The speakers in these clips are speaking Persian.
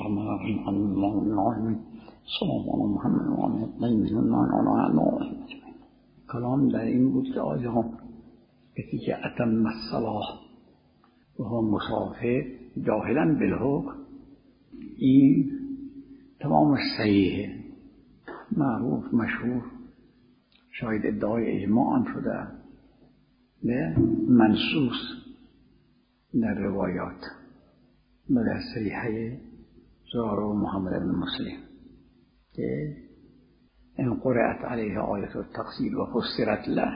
الرحمن الرحیم کلام در این بود که آیا کسی که اتم الصلاة و هم مسافر جاهلا بالحکم، این تمام صحیحه، معروف مشهور، شاید ادعای اجماع هم شده، نه منصوص در روایات و در صحیحه زراره و محمد بن مسلم که ان قرأت علیه آیت التقصیر و فسرت له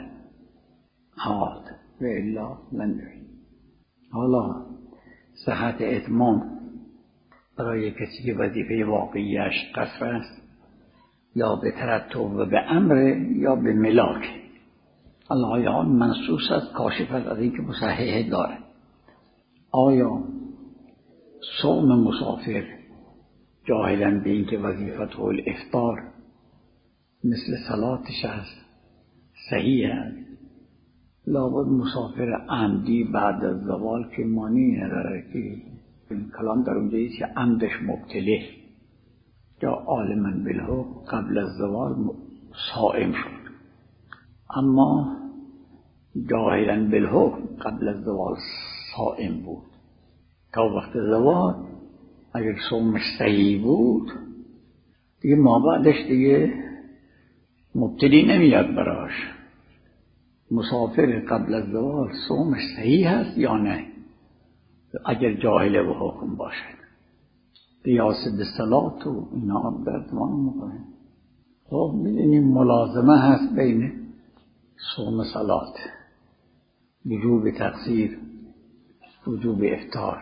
عاد و الا لن یعید. حالا صحت اتمام برای کسی که وظیفه واقعیش قصر است یا به ترتب و به امر یا به ملاک، الله منصوص است، کاشف است از اینکه مصحح داره. آیا صوم مسافر جاهلا به اینکه وظیفته الافطار مثل صلاتش است صحیح است؟ لابد مسافر عمدی بعد از زوال که مانی نداره که کلام در اونجایی که عمدش مبتله یا عالما بالحکم قبل از زوال صائم شد، اما جاهلا بالحکم قبل از زوال صائم بود تا وقت زوال. اگر صومش صحیح بود دیگه ما بعدش دیگه مبتلی نمیاد براش. مسافر قبل از زوال صومش صحیح هست یا نه؟ اگر جاهل و حکم باشد قیاس به صلات و اینا درتمان میکنه. خب میدونیم ملازمه هست بین صوم صلات، وجوب تقصیر، وجوب افطار،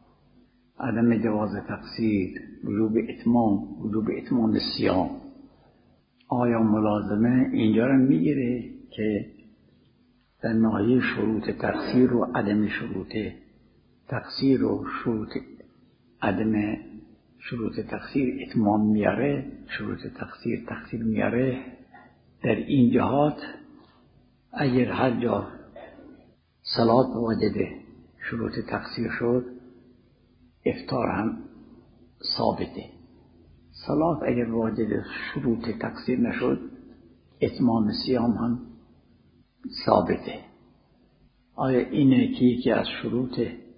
عدم جواز تقصیر، وجوب اتمام، وجوب اتمام صیام. آیا ملازمه اینجا رو میگیره که در ناحیه شروط تقصیر و عدم شروط تقصیر و شروط عدم شروط تقصیر اتمام میاره، شروط تقصیر میاره؟ در این جهات اگر هر جا صلات واجده شروط تقصیر شد، افطار هم ثابته. صلات اگر واجد شروط تقصیر نشد، اتمام صیام هم ثابته. آیا اینه که یکی از شروط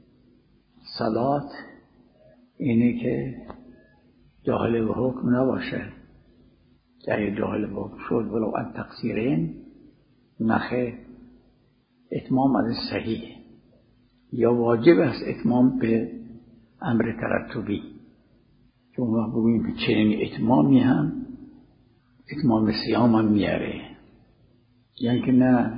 صلات اینه که جاهل و حکم نباشه؟ که اگر جاهل و حکم شد ولو ان تقصیرین، نخه اتمام از صحیح، یا واجب است اتمام به امر ترتبی، چون ما بگوییم که چنین اتمامی هم اتمام صیام هم میاره. یعنی که نه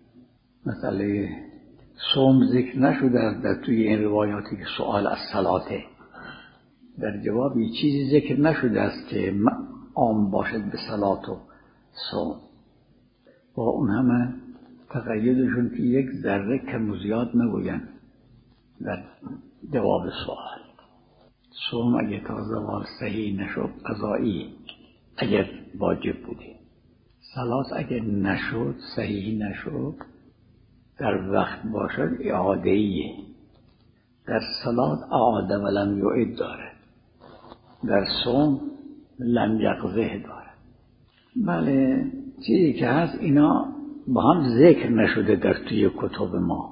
مسئله صوم ذکر نشده در توی این روایاتی که سؤال از صلاته، در جواب یه چیزی ذکر نشده است که عام باشد به صلات و صوم. با اون همه تقییدشون که یک ذره کم و زیاد نگوین در جواب سؤال. صوم اگر تا زوال صحیح نشد قضایی اگر واجب بودی، صلات اگر نشد صحیح نشد در وقت باشد اعادهیه. در صلات اعاده ولم یعد داره، در صوم لم یقضه داره. بله چیزی که هست اینا با هم ذکر نشده در توی کتب ما.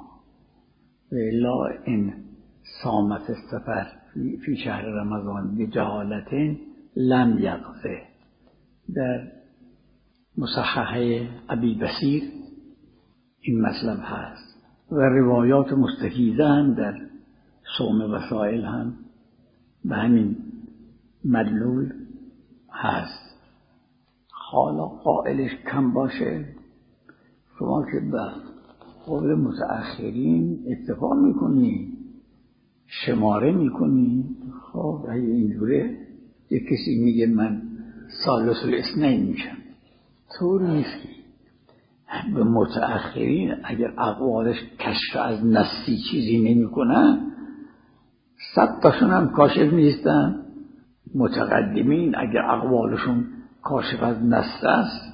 الا این صامت السفر فی شهر رمضان بجهالت لم یقضه، در مصححه ابی بصیر این مطلب هست و روایات مستفیضه هم در صوم وسائل هم به همین مدلول هست. حالا قائلش کم باشه، شما که به قول متأخرین اتفاق میکنی، شماره میکنی، خب اگه اینجوره یک کسی میگه من ثالث الاثنین میشم، طور نیست. به متأخرین اگر اقوالش کشف از نصی چیزی نمی کنن 100 تاشون هم کاشف نیستن. متقدمین اگر اقوالشون کاشف از نص است،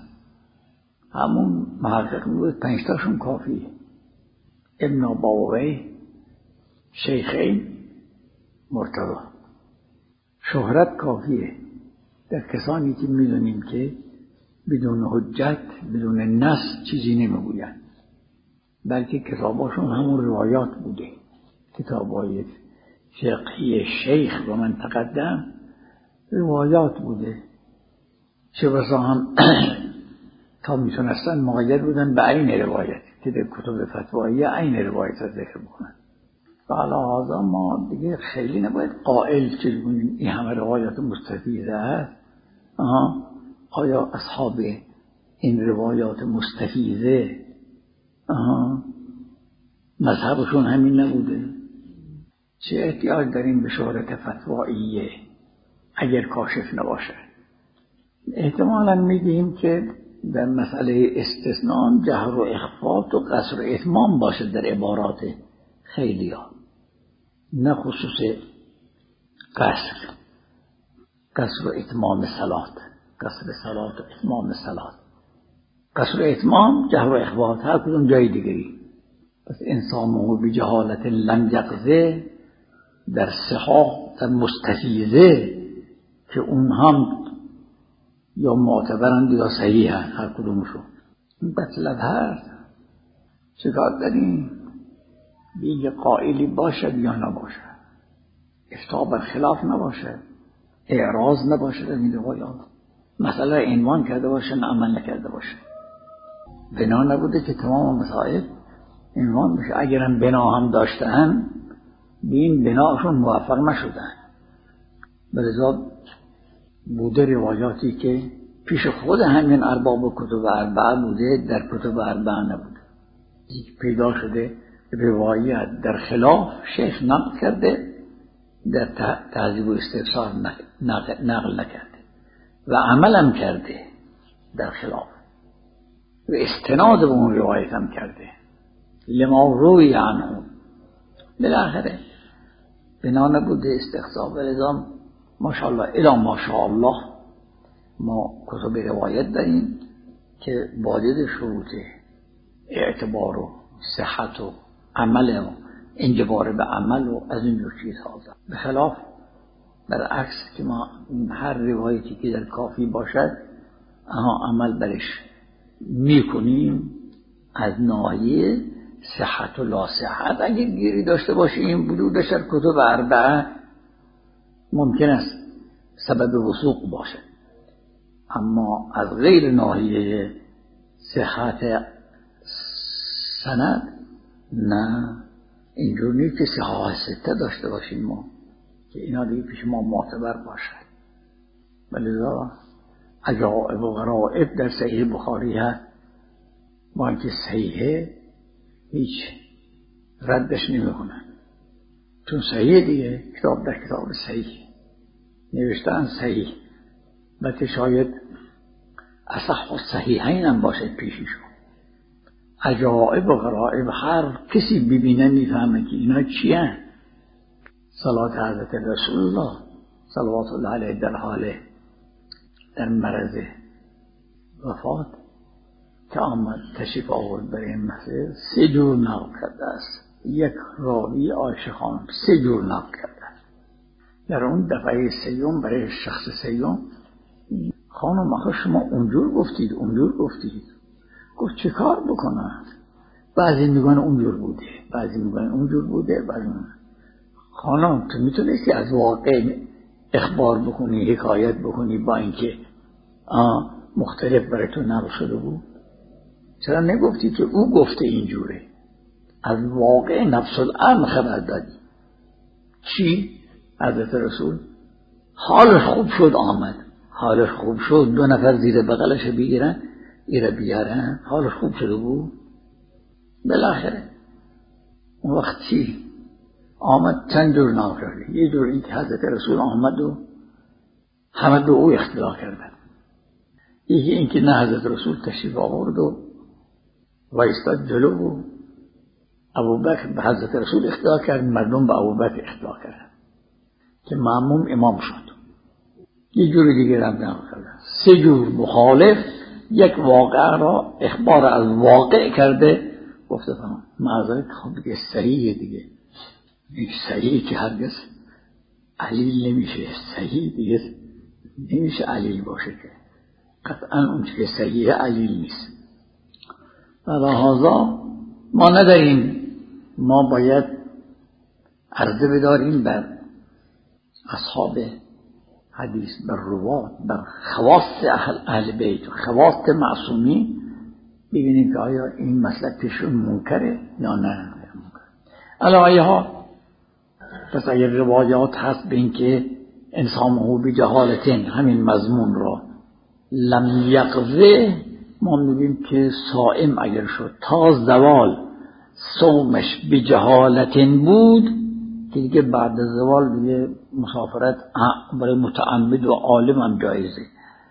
همون محقق بود 5 تاشون کافیه. ابن اباوی، شیخین، مرتضی، شهرت کافیه در کسانی که میدونیم که بدون حجت بدون نص چیزی نمیگویند، بلکه کتاباشون همون روایات بوده، کتابای فقهی شیخ و من تقدم روایات بوده، چه بسا هم تا میتونستن مقید بودن به عین روایت که در کتب فتوایی عین روایت ذکر بکنن. و علی هذا ما دیگه خیلی نباید قائل چگونیم این همه روایات مستفیضه هست. آیا اصحاب این روایات مستفیضه مذهبشون همین نبوده؟ چه احتیاج داریم به شهرت فتواییه اگر کاشف نباشه؟ احتمالا میگیم که در مسئله استثناء جهر و اخفات و قصر و اتمام باشه در عبارات خیلی ها، نه خصوص قصر و اتمام صلات، قصر صلات و اتمام صلات، قصر و اتمام جهر و اخفات هر کدوم جای دیگری. پس انسانه بی جهالت لم یقظه در صحاح در مستفیضه که اون هم یا معتبرند یا صحیح هست هر کدومشون. مطلب هست چکار داریم؟ بیگه قائلی باشد یا نباشد، افتاء بر خلاف نباشد، اعراض نباشد در این روایات، مثلا عنوان کرده باشه نه عمل نکرده باشه. بنا نبوده که تمام مسائل عنوان بشه. اگرم بنا هم داشتن به این بناشون موفق نشدن، بلذا بوده روایاتی که پیش خود همین ارباب کتب اربعه بوده، در کتب اربعه نبوده. پیدا شده روایت در خلاف شیخ نقل کرده، در تهذیب و استفسار نقل نکرده و عملم کرده در خلاف و استناد به اون روایت هم کرده لما روی عنه. بالاخره بنا نبوده استقصا. ولذا ماشاءالله الی ماشاءالله ما کتب روایت داریم که واجد شروط اعتبار و صحت و عمل و انجبار به عمل و از این جور چیزها داریم، به خلاف برعکس که ما هر روایتی که در کافی باشد عمل برش میکنیم از ناحیه صحت و لا صحت. اگر گیری داشته باشیم بلودش در کتب اربعه ممکن است سبب وثوق باشه، اما از غیر ناحیه صحت سند نه. اینجور نیست که صحاح سته داشته باشیم ما که اینا دیگه پیش ما معتبر باشد. ولذا عجائب و غرائب در صحیح بخاری هست، با اینکه صحیحه هیچ ردش نمیکنن، چون صحیح دیگه، کتاب در کتاب صحیح نوشتن صحیح، بلکه شاید اصح و صحیحین هم باشد پیششون. عجائب و غرائب هر کسی ببینه میفهمه که اینا چی هست. صلات حضرت رسول الله صلوات الله علیه در حال در مرض وفات که آمد تشریف آورد برای مسجد 3 جور نقل کرده است. یک راوی عایشه خانم 3 جور نقل کرده است. در اون دفعه سیوم برای شخص سیوم خانم آخه شما اونجور گفتید گفت چه کار بکنم؟ بعضی میگن اونجور بوده، بعضی میگن اونجور بوده، بعضی میگن خانم تو میتونستی از واقع اخبار بکنی، حکایت بکنی، با اینکه مختلف برای تو نقل شده بود. چرا نگفتی که او گفته اینجوره؟ از واقع نفس الامر خبر دادی. چی؟ حضرت رسول حالش خوب شد آمد، حالش خوب شد 2 نفر زیر بغلش بگیرن ایره بیارن، حالش خوب شده بود. بالاخره اون وقتی آمد چند جور نقل کرده. یه جور این که حضرت رسول آمد و همه به او اختلاف کردن، یکی این که نه حضرت رسول تشریف آورد و وایستاد جلو و ابوبکر به حضرت رسول اختلاف کرد، مردم به ابوبکر اختلاف کردن که مأموم امام شد. یه جور دیگه هم نقل کردن. 3 جور مخالف یک واقع را اخبار از واقع کرده گفته تمام معذرت خب دیگه صحیحه دیگه. این صحیحه که هرگز علیل نمیشه، صحیح دیگه نمیشه علیل باشه که قطعا اون که صحیح علیل نیست. لذا ما نداریم، ما باید عرضه بداریم بر اصحاب حدیث، بر روات، بر خواص اهل بیت، خواص معصومی، ببینیم که آیا این مسئله پیشون منکره یا نه. علاوه ها پس اگر روایات هست به این که انسان او بی جهالتین همین مضمون را لم یقضه، ما میگیم که صائم اگر شد تا زوال صومش بی جهالتین بود که دیگه بعد از زوال دیگه مسافرت برای متعمد و عالم هم جایزه.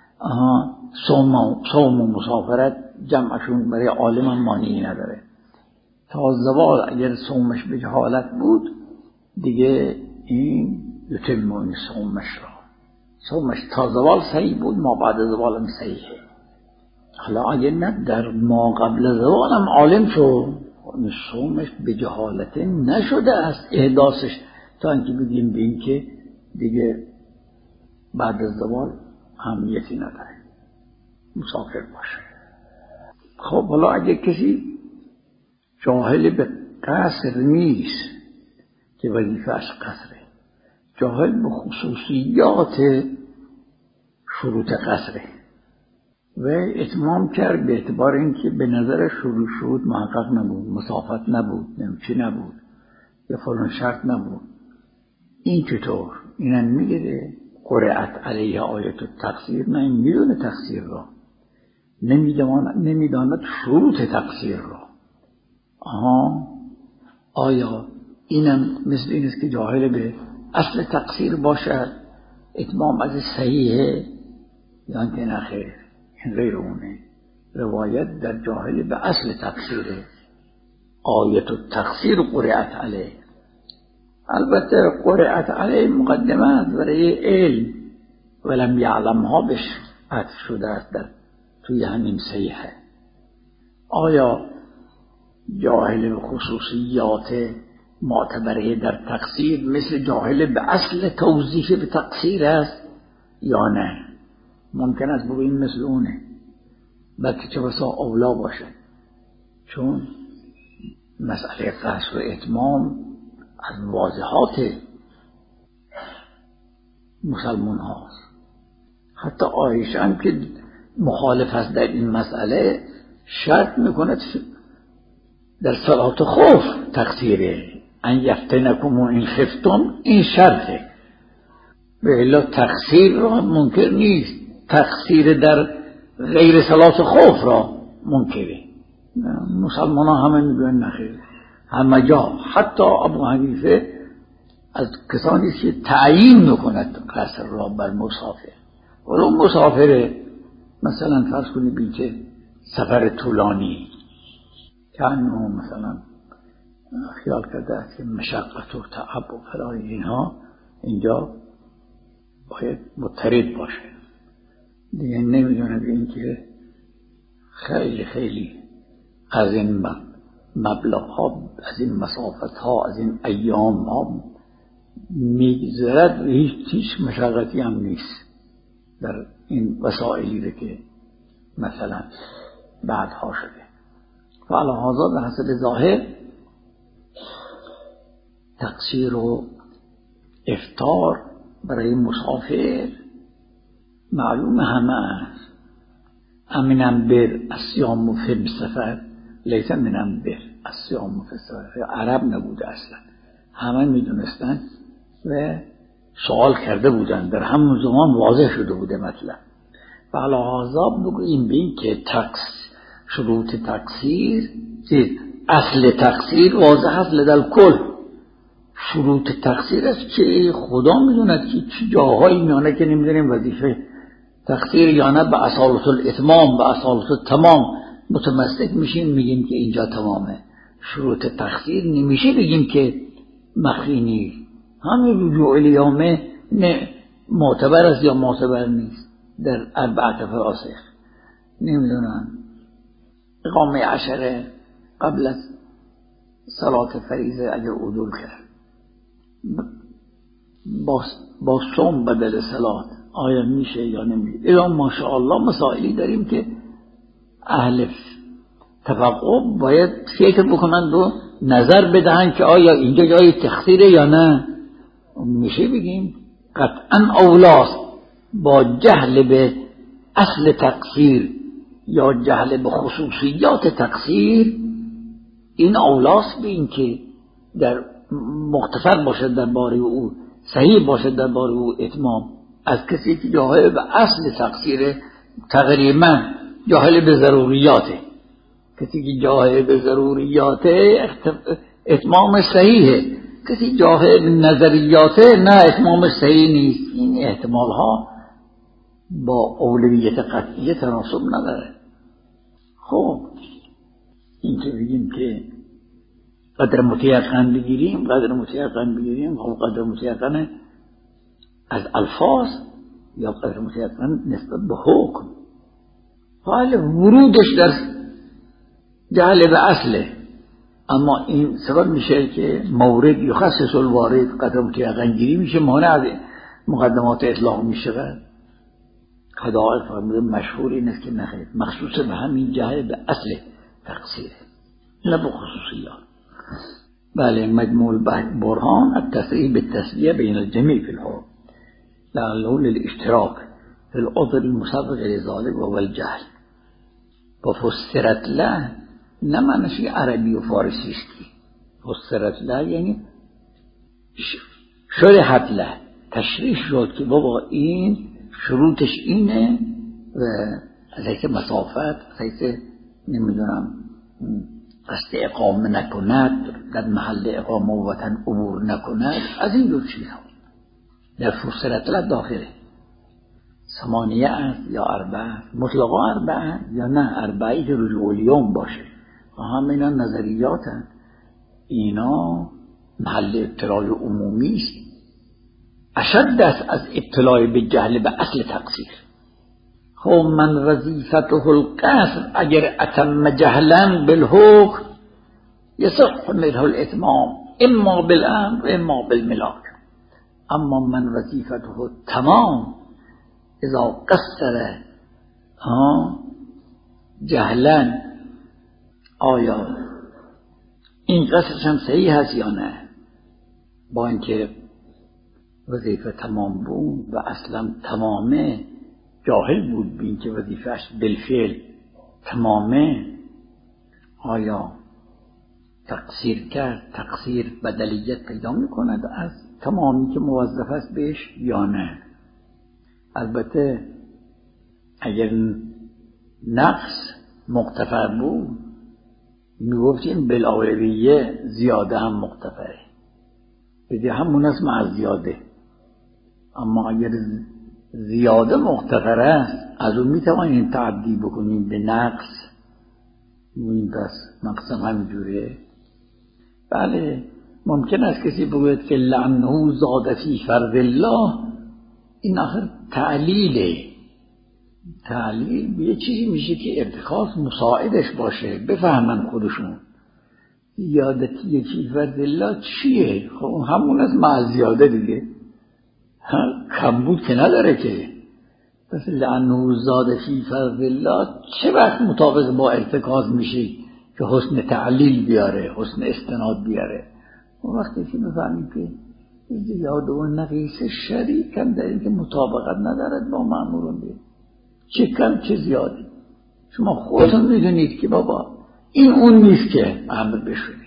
صوم و مسافرت جمعشون برای عالم هم مانعی نداره. تا زوال اگر صومش به جهالت بود دیگه این یتم این صومش تا زوال صحیح بود، ما بعد از زوال هم صحیحه. حالا اگر نه در ما قبل از زوال هم عالم شد، صومش به جهالت نشده است احداثش، تا اینکه بگیم به این که دیگه بعد از زوال اهمیتی نداره مسافر باشه. خب حالا اگه کسی جاهل به قصر نیست که وظیفه‌اش قصره، جاهل به خصوصیات شروط قصره و اتمام کرد به اعتبار اینکه به نظر شروط محقق نبود، مسافت نبود، نمچه نبود یا فلان شرط نبود، این چطور؟ اینم میگه قرأت علیه آیت التقصیر، نه این میدونه تقصیر را، نمیداند شروط تقصیر را. آیا اینم مثل این است که جاهل به اصل تقصیر باشد، اتمام از صحیحه یا که نه خیر؟ این غیر اونه. روایت در جاهل به اصل تقصیره، آیت التقصیر قرأت علیه. البته قرأت علیه مقدمه است برای علم، ولم یعلمها بهش عطف شده است در توی همین صحیحه. آیا جاهل به خصوصیات معتبره در تقصیر مثل جاهل به اصل توضیح به تقصیر است یا نه؟ ممکن است بگوییم مثل اونه، بلکه چه بسا اولا باشه، چون مسئله قصر و اتمام از واضحات مسلمان هاست. حتی عایشه هم که مخالف است در این مسئله شرط میکند در صلات خوف تقصیره، ان یفتنکم و این خفتم، این شرطه، به الا تقصیر را منکر نیست، تقصیر در غیر صلات خوف را منکره. مسلمان ها همه میگوین نخیر، همه جا، حتی ابو حنیفه از کسانی که تعیین میکند قصر را بر مسافر، ولو مسافره مثلا فرض کنی بیچه سفر طولانی که انو مثلا خیال کرده است که مشقت و تعب و فلان اینها، اینجا باید مضطرد باشه دیگه. نمیدونه به این که خیلی خیلی از این مبلغ ها، از این مسافت ها، از این ایام ها میگذرد، هیچ مشقتی هم نیست در این وسائلی که مثلا بعدها شده. فعلا به حسب ظاهر تقصیر و افطار برای مسافر معلوم همه است. امنم بر الصیام فی السفر لیس منم بر الصیام فی السفر. عرب نبوده اصلا، همه میدونستن و سوال کرده بودن، در همون زمان واضح شده بوده مطلب. فعلا بگوییم به این که شروط تقصیر، اصل تقصیر واضح است لدل کل. شروط تقصیر است که خدا میدوند که چی جاهایی میانه که نمیدونیم وظیفه تقصیر یا نه به اصالت الاتمام، به اصالت التمام متمسک میشیم، میگیم که اینجا تمامه. شروط تقصیر نمیشه بگیم که مخفی نیست، همین رجوع الیامه نه معتبر است یا معتبر نیست در اربعه فراسخ. نمیدونم اقامه عشره قبل از صلات فریضه اگر عدول کرد، با صوم بدل صلات آیا میشه یا نمیشه؟ الان ماشاءالله مسائلی داریم که اهل تفقه باید فکر بکنند و نظر بدهند که آیا اینجا جای تخسیره یا نه. میشه بگیم قطعا اولاست با جهل به اصل تقصیر یا جهل به خصوصیات تقصیر، این اولاست به این که در مغتفر باشد درباره او، صحیح باشد درباره او اتمام، از کسی که جاهل به اصل تقصیر تقریبا جاهل به ضروریاته. کسی که جاهل به ضروریاته اتمام صحیحه، کسی جاهل به نظریاته نه اتمام صحیح نیست. این احتمال ها با اولویت قطعیه تناسب نداره. خب این که بگیم که قدر متیقن بگیریم، خب قدر متیقن از الفاظ یا قدر متیقن نسبت به حکم، حال ورودش در جهل به اصله، اما این سبب میشه که مورد یخصص الوارد قدر متیقن گیری میشه، مانع از مقدمات اطلاق میشه. خداعت فرموده مشهور این است که نخیر مخصوص به همین جهل به اصل تقصیره نه به خصوصیات. بله مجموع برهان التصریح بالتسویه بین الجميع في الحكم لعله للاشتراك في العذر المسبق لذلك وهو الجهل. و فسرت له نه معنیش عربی و فارسی است، فسرت له یعنی شرحت له، تشریح شد که بابا این شروطش اینه و از حیث مسافت، از حیث نمیدونم قصد اقامه نکند، در محل اقامه و وطن عبور نکند، از این دو چیزها در فسرت له داخله. ثمانیه است یا اربعه، مطلقا اربعه یا نه اربعی که رجوع الیوم باشه، همه اینا نظریات هست، اینا محل اطلاع عمومی است، اشد است از اطلاع به جهل به اصل تقصیر. خب من وظیفته القصر اگر اتم جهلا بالحکم یصح منه الاتمام اما بالامر و اما بالملاک، اما من وظیفته تمام اذا قصر جهلا، آیا این قصرش هم صحیح هست یا نه؟ با اینکه وظیفه تمام بود و اصلا تمامه، جاهل بود بین که وظیفهش بالفعل تمامه، آیا تقصیر کرد؟ تقصیر بدلیت پیدا میکند از تمامی که موظف است بهش یا نه؟ البته اگر نقص مغتفر بود میگفتیم بالاولویه زیاده هم مغتفره، بده همون است مع زیاده. اما اگر زیاده مغتفر است از اون میتوانیم تعدی بکنیم به نقص، این پس نقص همینجوره. بله ممکن است کسی بگوید که لعنه زاد فی فرض الله، این آخر تعلیله، تعلیل به یه چیزی میشه که ارتکاز مساعدش باشه، بفهمن خودشون زیادتی یکی فرض الله چیه. خب همون از مع زیاده دیگه، کم بود که نداره که. پس لعنه زاد فی فرض الله چه وقت مطابق با ارتکاز میشه که حسن تعلیل بیاره، حسن استناد بیاره؟ اون وقتی که بفهمیم که زیاده و نقیص شریک هم در این که مطابقت ندارد با مأمورون بید، چه کم چه زیادی. شما خودتون میدونید که بابا این اون نیست که امر بشونید،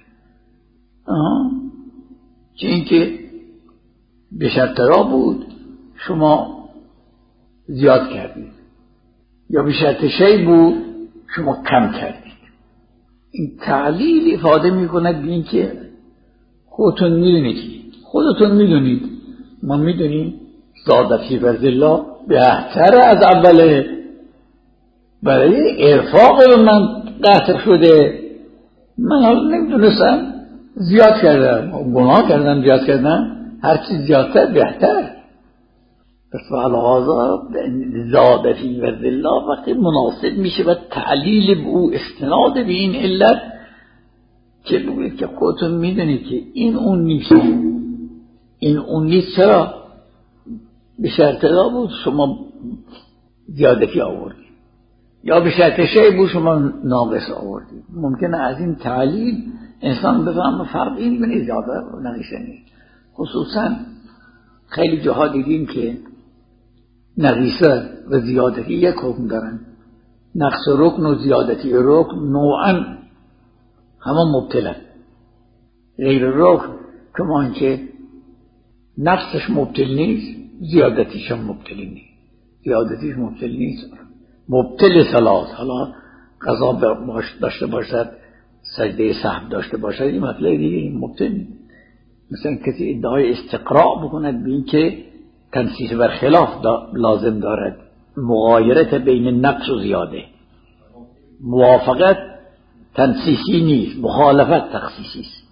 چه این که به شرط را بود شما زیاد کردید، یا به شرط شی بود شما کم کردید. این تعلیل افاده میکند به این که خودتون میدونید ما میدونیم زاد فی فرض الله بهتر از اوله، برای ارفاق من قطع شده، من حالا نمیدونستم زیاد کردم، گناه کردم زیاد کردم، هر چیز زیادتر بهتر. پس فعلا زاد فی فرض الله وقتی مناسب میشه و تعلیل به او استناد به این علت که بگوید که خودتون میدونید که این اون نیست، این اون نیست. چرا؟ به شرط لا بود شما زیادتی آوردید، یا به شرط شیء بود شما ناقص آوردید. ممکنه از این تعلیل انسان بفهمه فرقی بین زیاده و نقیصه نیست. خصوصا خیلی جاها دیدیم که نقیصه و زیادتی یک حکم دارن. نقص رکن و زیادتی رکن نوعا همه مبتلن. غیر رکن کمان که نقصش مبتل نیست، زیادتیش هم مبتل نیست. زیادتیش مبتل نیست، مبتل صلات. حالا قضا داشته باشد، سجده سهو داشته باشد، این مطلب دیگه مبتل نیست. مثلا کسی ادعای استقراء بکند به این که تنصیص بر خلاف لازم دارد، مغایرت بین نقص و زیاده. موافقت تنصیصی نیست، مخالفت تخصیصی است.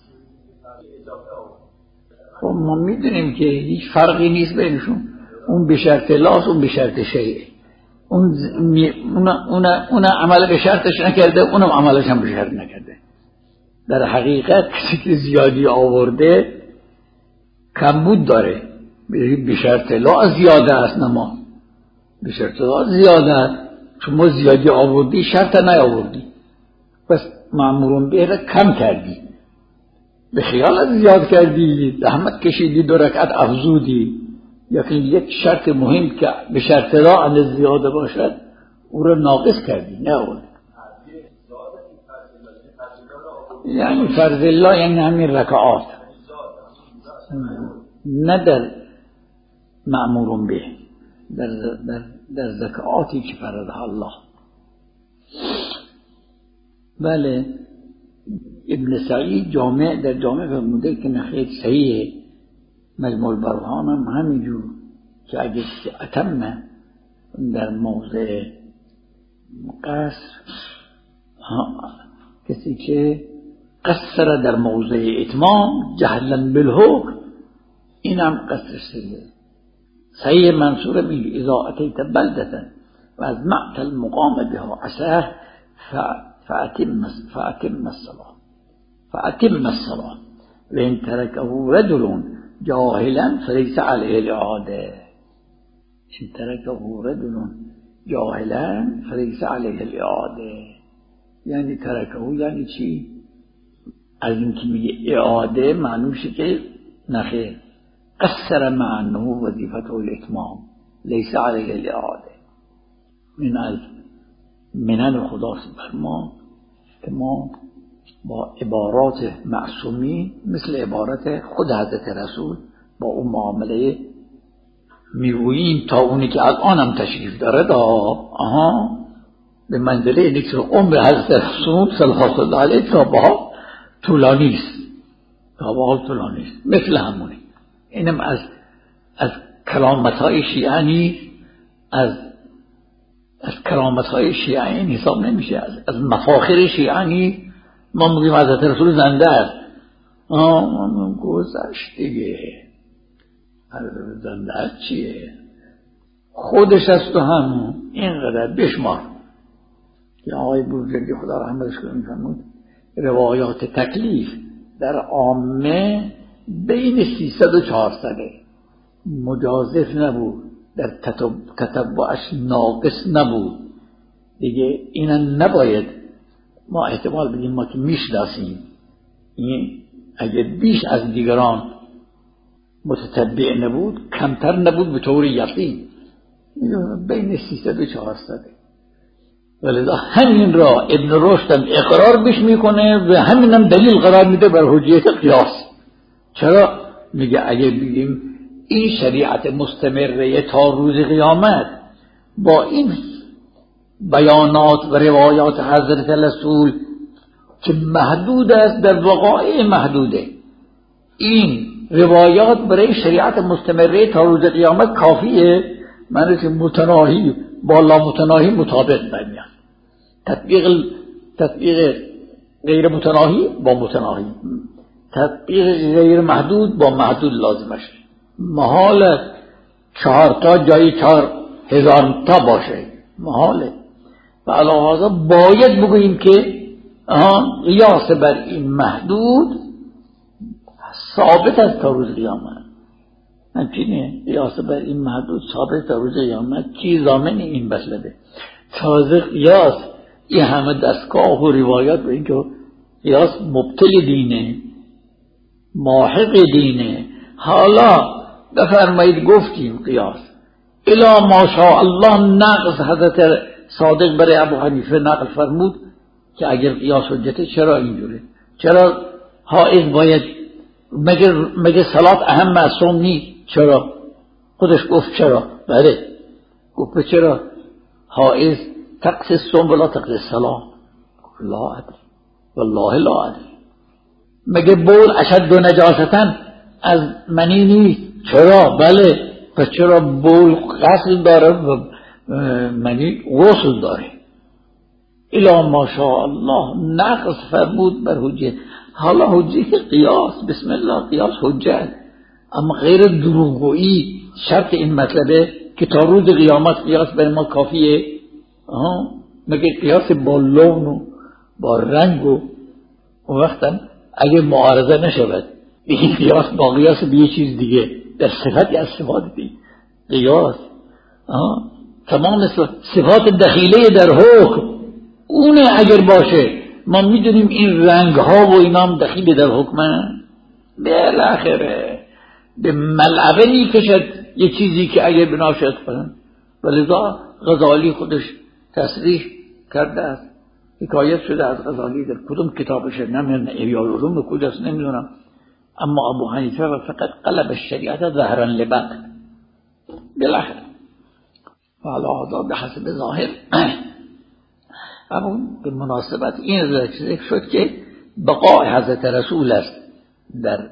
خب ما میدونیم که هیچ فرقی نیست بینشون. اون به شرط لاس، اون به شرط شیء. اون عمل به شرطش نکرده، اونم عملش هم به شرط نکرده. در حقیقت کسی که زیادی آورده کمبود داره. به شرط لا زیاده است، نما به شرط لا زیاده است. چون ما زیادی آوردی شرط نیاوردی، بس مأمورون به را کم کردی، به خیالت زیاد کردی، زحمت کشیدی، 2 رکعت افزودی. یکی یک شرط مهم که به شرط لا اندازه زیاده باشد او را ناقص کردی، نه آوردی. یعنی فرض الله یعنی همین رکعات، نه در مأمورون به، در زکاتی که فرضها الله. بله ابن سعید در جامع فرموده که نخیر صحیح. مجموع البرهان هم همینجور که اگه اتم در موضع قصر، کسی که قصر در موضع اتمام جهلا بالحکم، این هم قصر صحیح منصور به اذا اتیت بلدتا و از معت المقام بها عساه فأتم الصلاة و ان ترکه رجل جاهلا فلیس علیه الاعاده. ان ترکه رجل جاهلا فلیس علیه الاعاده. یعنی ترکه یعنی چی؟ از این که میگه اعاده معنوشه که نخیر، قصر مع انه وظیفته الاتمام لیس علیه الاعاده. من از منن خداست بر ما که ما با عبارات معصومی مثل عبارت خود حضرت رسول با اون معامله میگوییم تا اونی که الان هم تشریف داره به منزله نیست. عمر حضرت رسول صلی الله علیه تابها طولانی است، مثل همونه. اینم از کرامت‌های شیعه نیست، از کرامت‌های شیعه این حساب نمیشه، از مفاخر شیعه نیست. ما میگیم حضرت رسول زنده است، گذشت دیگه. حضرت زنده است چیه؟ خودش است و همون اینقدر بشمار که آقای بروجردی خدا رحمتش کنه میفرمود روایات تکلیف در عامه بین 300 و 400 مجازف نبود، در تتبعش ناقص نبود دیگه. اینا نباید ما احتمال بدیم ما که میشناسیم، این اگه بیش از دیگران متتبع نبود کمتر نبود به طور یقین، بین 300 و 400. ولذا همین را ابن رشد اقرار بش میکنه و همینم دلیل قرار میده بر حجیت قیاس. چرا؟ میگه اگه بگیم این شریعت مستمره تا روز قیامت با این بیانات و روایات حضرت رسول که محدود است، در وقایع محدوده، این روایات برای شریعت مستمره تا روز قیامت کافیه؟ معنی که متناهی با لا متناهی مطابق نمیاد. تطبیق غیر متناهی با متناهی، تطبیق غیر محدود با محدود لازمش. محال 4 تا جایی 4000 تا باشه، محاله. و علاوه ازا باید بگوییم که قیاس بر این محدود ثابت است تا روز قیامت. همچنین قیاس بر این محدود ثابت تا روز قیامت کی ضامن این مطلبه. تازه قیاس این همه دستگاه و روایات به این که قیاس مبطل دینه، ماحق دینه. حالا بفرمایید گفتیم قیاس الا ماشاء الله نقض حضرت صادق برای ابو حنیفه نقل فرمود که اگر قیاس حجته چرا اینجوره؟ چرا حائض باید مگه صلات اهم از صوم نیست؟ چرا؟ خودش گفت چرا؟ بله گفت چرا؟ حائض تقصی الصوم ولا تقصی الصلاة. لا ادري والله لا ادري. مگه بول اشد نجاستن از منی نیست؟ چرا؟ بله. پس چرا بول غسل داره و منی غسل داره؟ الا ماشاء الله نقص فرمود بر حجت. حالا حجت قیاس، بسم الله قیاس حجت، اما غیر دروغگویی شرط این مطلبه که تا روز قیامت قیاس بر ما کافیه. مگه قیاس با لون و با رنگ و وقتا اگه معارضه نشود این قیاس با قیاس به یه چیز دیگه در صفتی از صفات دیگه قیاس تمام صفات دخیله در حکم اونه اگر باشه. ما میدونیم این رنگ ها و اینا هم دخیل در حکمه، بالاخره به ملعبه میکشد یه چیزی که اگر بناشد کنن. ولذا غزالی خودش تصریح کرده است، حکایت شده از غزالی در کدوم کتابش نمیدونم احیاء العلوم کجاست نمیدونم، اما ابو حنیفه فقط قلب الشریعت ظهرا لبطن بالاخره. حالا هذا به حسب ظاهر اما به مناسبت این ذکر شد که بقای حضرت رسول است در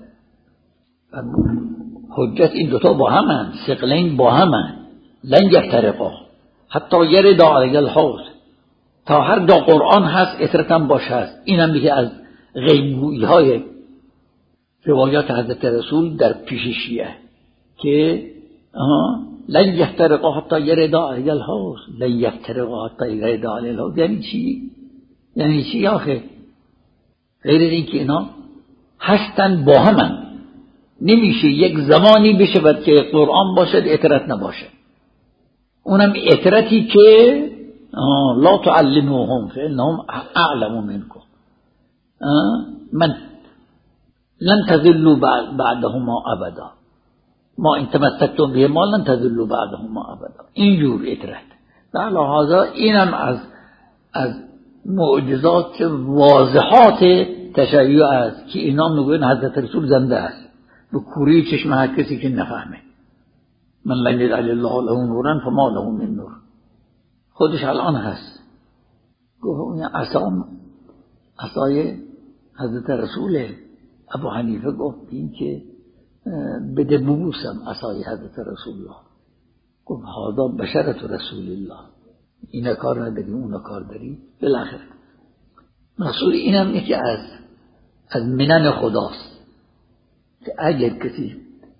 حجت. این دوتا با همن، ثقلین با همن، لن یفترقا حتی یرد علی الحوض. تا هر جا قرآن هست اطرتم باش هست. این هم دیگه از غیبگویی های روایات حضرت رسول در پیش شیعه که لن یفترقا حتی یرد علی الحوض، لن یفترقا حتی یرد علی الحوض. یعنی چی؟ یعنی چی آخه؟ غیر این که اینا هستن با همن، نمیشه یک زمانی بشود که قرآن باشد اطرت نباشه. اونم اطرتی که لا تعلموهم فإنهم اعلم منكم، من لن تذلوا بعدهما ابدا، ما ان تمسكتم به ما لن تذلوا بعدهما ابدا. اینجور اطرت. در لحاظا اینم از معجزات واضحات تشیع است که اینا میگوین حضرت رسول زنده است به کوری چشم هر کسی که نفهمه. من لم یجعل الله له نورا فما له من نور. خودش الان هست. گفت عصای حضرت رسول. ابو حنیفه گفت این که بده ببوسم عصای حضرت رسول الله. گفت هذا بشرت رسول الله، این کار نداری اون کار داری. بالاخره رسول اینم یکی از منن خداست که اگر کسی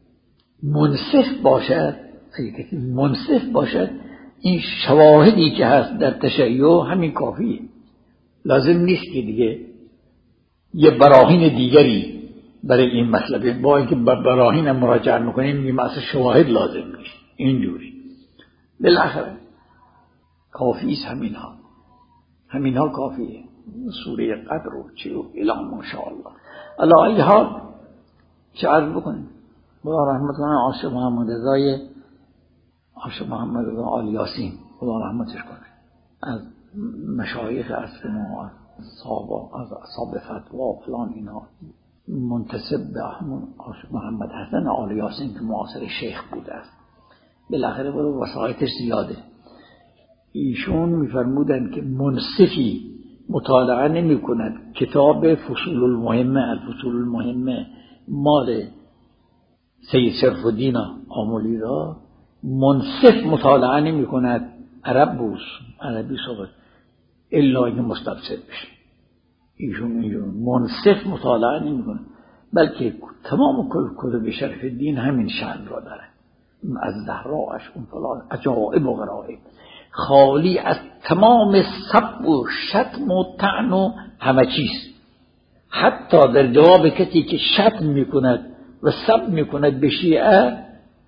منصف باشد این شواهدی که هست در تشیع همین کافیه. لازم نیست که دیگه یه براهین دیگری برای این مسئله با اینکه براهین مراجعه میکنیم این مسئله شواهد لازم نیست. اینجوری بالاخره کافیست. همینها کافیه. سوره قدر و چی و الا ماشاءالله. الا ای حال چه عرض بکنیم. خدا رحمت کنه عاشق محمد رضا آل یاسین، خدا رحمتش کنه، از مشایخ اصل ما، از اصحاب فتوا فلان اینا، منتسب به عاشق محمد حسن آل یاسین که معاصر شیخ بوده است. بالاخره برو وسایتش زیاده. ایشون میفرمودن که منصفی مطالعه نمی کند کتاب فصول المهمه مال سید شرف الدین آملی را، منصف مطالعه نمی کند عربی صحبت الا اینکه مستبصر بشه. ایشون منصف مطالعه نمی کند، بلکه تمام کتب شرف الدین همین شأن را داره، از زهراش اون فلان عجائب و غرائب، خالی از تمام سب و شتم و طعن و همه چیز. حتی در جواب کسی که شتم میکند و سب میکند به شیعه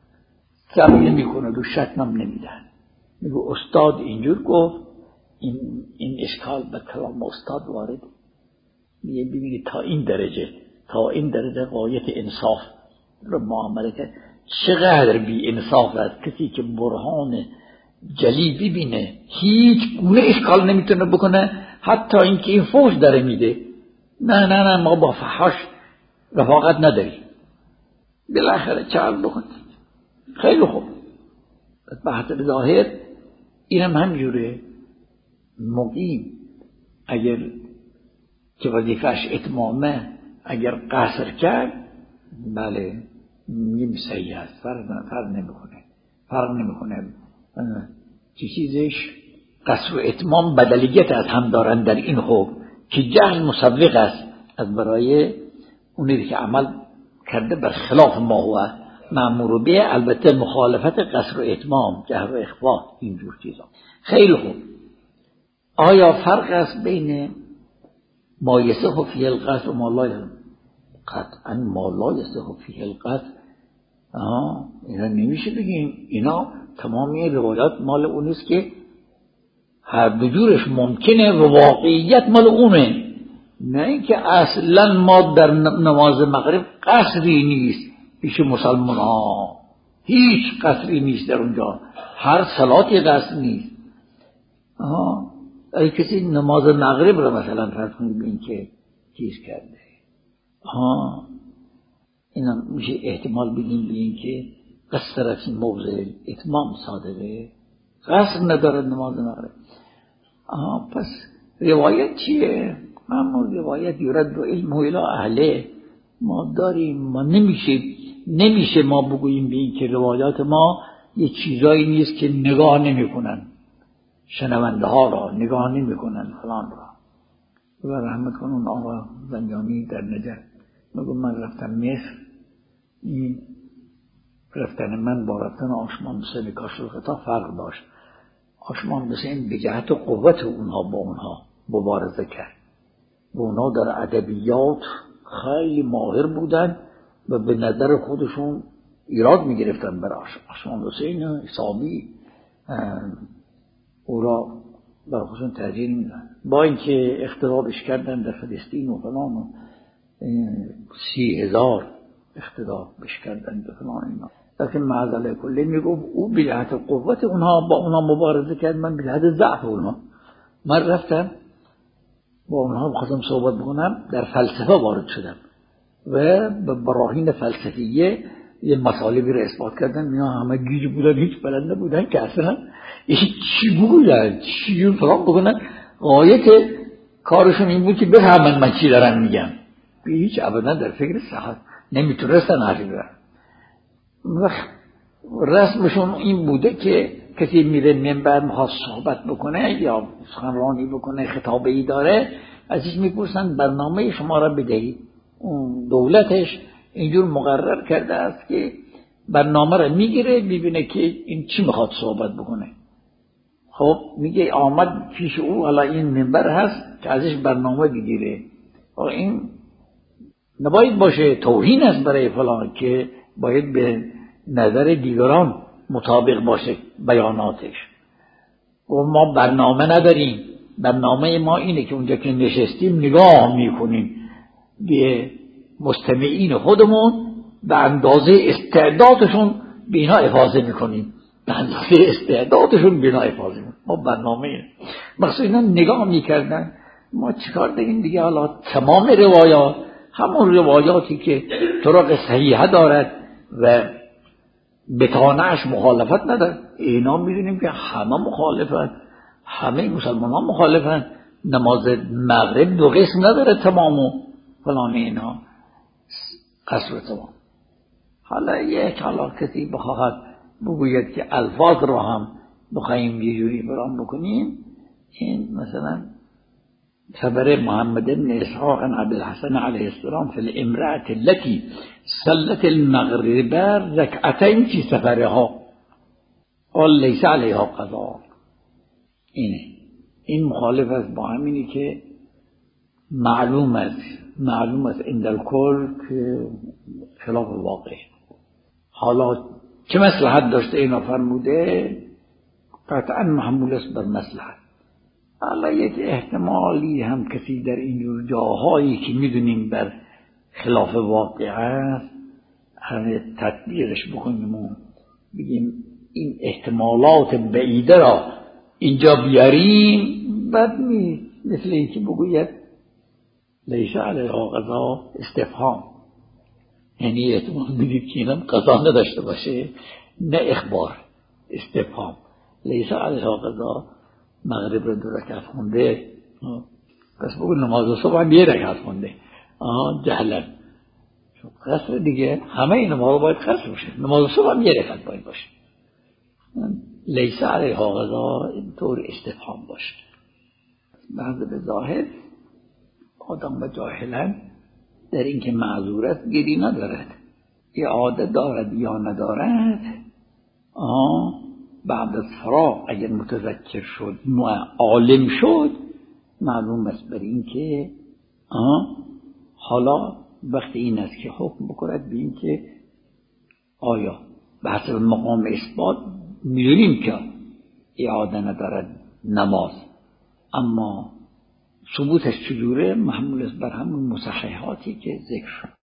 جمع نمی‌کنه و شکم نمیدن. میگه استاد اینجور گفت، این اشکال به کلام استاد وارد. میگه ببینید تا این درجه غایت انصاف رو معامله کرد. چقدر بی انصاف است کسی که برهان جلی ببینه هیچ گونه اشکال نمیتونه بکنه، حتی اینکه این فوش داره میده. نه ما با فحاش رفاقت نداریم. بالاخره چهار بکنید. خیلی خوب. بحث ظاهر اینم همجوره. مقیم اگر که وظیفه‌اش اتمامه اگر قصر کرد، بله نیم صحیح است، فرق نمیکنه. چیزش قصر و اتمام بدلیت از هم دارن در این حکم که جهل مسبق است از برای اونی که عمل کرده بر خلاف ما هو مأمور به، البته مخالفت قصر و اتمام، جهر و اخفا، اینجور چیزا. خیلی خوب. آیا فرق است بین ما یصح فیه القصر و ما لا یصح؟ قطعا ما لا یصح فیه القصر. اینا نمیشه بگیم. اینا تمامی روایات مال اونیست که هر دو جورش ممکنه و واقعیت مال اونه. نه اینکه اصلا ما در نماز مغرب قصری نیست پیش مسلمان ها، هیچ قصری نیست در اونجا، هر صلاتی قصر نیست. اگه کسی نماز مغرب رو مثلا فرض کنید به این که چیز کرده، اینا میشه احتمال بدیم به این که قصر فی موضع اتمام صادقه، قصر نداره نماز مغرب. پس روایت چیه؟ اما روایت یورد و علم و الی اهله ما داریم. ما نمیشه ما بگوییم به این که روایات ما یه چیزایی نیست که نگاه نمی کنن، شنونده ها را نگاه نمی کنن فلان را. و رحمت کنون آقا زنجانی در نجف میگم من رفتم مصر، این رفتن من با رفتن آشمان حسین کاشف‌الغطا فرق داشت. آشمان حسین به جهت قوت اونها با اونها مبارزه کرد و اونها در ادبیات خیلی ماهر بودن و به نظر خودشون ایراد میگرفتن بر آشمان حسین حسابی او را بر خودشون ترجیح میدن، با اینکه اختضابش کردن در فلسطین و فلان و 30,000 اختضابش کردن به فلان اینا، لیکن معذله کلی میگفت او به جهت قوت اونها با اونها مبارزه کرد، من به جهت ضعف اونها. من رفتم با اونها بخواستم صحبت بکنم، در فلسفه وارد شدم و به براهین فلسفیه یه مطالبی رو اثبات کردن. اینا همه گیج بودن، هیچ بلد نبودن که اصلا چی بودن، چی فلان بکنن. غایت کارشون این بود که بفهمن من چی دارم میگم. هیچ ابدا در فکر صحت نمیتونستن حرفی برن. رسمشون این بوده که کسی میره منبر میخواد صحبت بکنه یا سخنرانی بکنه، خطابه‌ای داره، ازش میپرسن برنامه شما را بدهید. اون دولتش اینجور مقرر کرده است که برنامه را میگیره، ببینه که این چی میخواد صحبت بکنه. خب میگه آمد پیش او، حالا این منبر هست که ازش برنامه بگیره. این نباید باشه توهین است برای فلان که باید به نظر دیگران مطابق باشه بیاناتش. و ما برنامه نداریم، برنامه ما اینه که اونجا که نشستیم نگاه میکنیم به مستمعین خودمون، به اندازه استعدادشون به اینا افاضه میکنیم، به اندازه استعدادشون به اینا افاضه میکنیم. ما برنامه اینه. مقصود اینا نگاه میکردن، ما چیکار داریم دیگه؟ حالا تمام روایات همون روایاتی که طرق صحیحه دارد و بتانهش مخالفت نداره، اینا میدونیم که همه مخالفن، همه مسلمان ها مخالفن. نماز مغرب دو قسم نداره، تمام و فلان اینا قصر تمام. حالا کسی بخواهد بگوید که الفاظ را هم بخواهیم یه جوری برام بکنیم، این مثلا خبر محمد بن اسحاق عن ابوالحسن علیه السلام فی الامرأة التي صلت المغرب رکعتین فی سفرها قال لیس علیها قضاء. این مخالف است با همینی که معلوم است عند الکل که خلاف واقع. حالا چه مصلحت داشته اینا فرموده؟ قطعا محمول است بر مصلحت. حالا یک احتمالی هم کسی در اینجور جاهایی که میدونیم بر خلاف واقع است همه تطبیقش بکنیم و بگیم این احتمالات بعیده را اینجا بیاریم، بد نیست. مثل اینکه بگوید لیس علیها قضا استفهام، یعنی احتمال میدید که اینم قضا نداشته باشه، نه اخبار، استفهام. لیس علیها قضا، مغرب رو 2 رکعت خونده، پس بگو نماز صبح هم 1 رکعت خونده، جهلا. قصر دیگه همه این نماز باید قصر باشه، نماز صبح هم 1 رکعت باید باشه. لیس علیها قضا اینطور استفهام باشه. بعض به ظاهر آدم با جاهلا در این که معذورت گیری ندارد، اعاده دارد یا ندارد. بعد از فراغ اگر متذکر شد عالم شد، معلوم است بر این که حالا وقت این است که حکم بکند به این که آیا به حسب مقام اثبات میدونیم که اعاده ندارد نماز، اما ثبوتش چجوره؟ محمول است بر همون مصححاتی که ذکر شد.